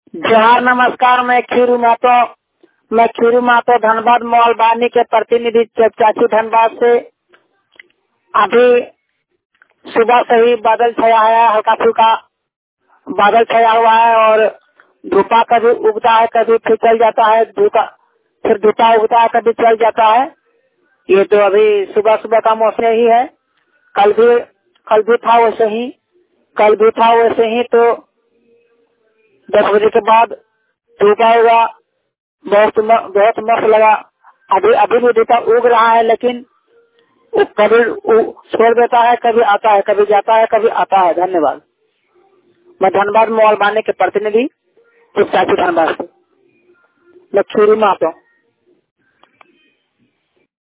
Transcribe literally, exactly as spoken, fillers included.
जोहार नमस्कार। मैं खीरू महतो मैं खीरू महतो धनबाद मोहलबानी के प्रतिनिधि चाची धनबाद से। अभी सुबह से ही बादल छाया है, हल्का फुल्का बादल छाया हुआ है और धूपा कभी उगता है, कभी फिर चल जाता है, धूपा फिर धूपा उगता है, कभी चल जाता है। ये तो अभी सुबह सुबह का मौसम ही है। कल भी कल भी था वैसे ही कल भी था वैसे ही तो दस बजे के बाद धूप आएगा। बहुत म, बहुत मस्त लगा। अभी अभी भी धूपा उग रहा है, लेकिन वो कभी उ- छोड़ देता है, कभी आता है, कभी जाता है, कभी आता है। धन्यवाद। मैं धनबाद मोहलबानी के प्रतिनिधि चाची धनबाद से मैं खीरू महतो।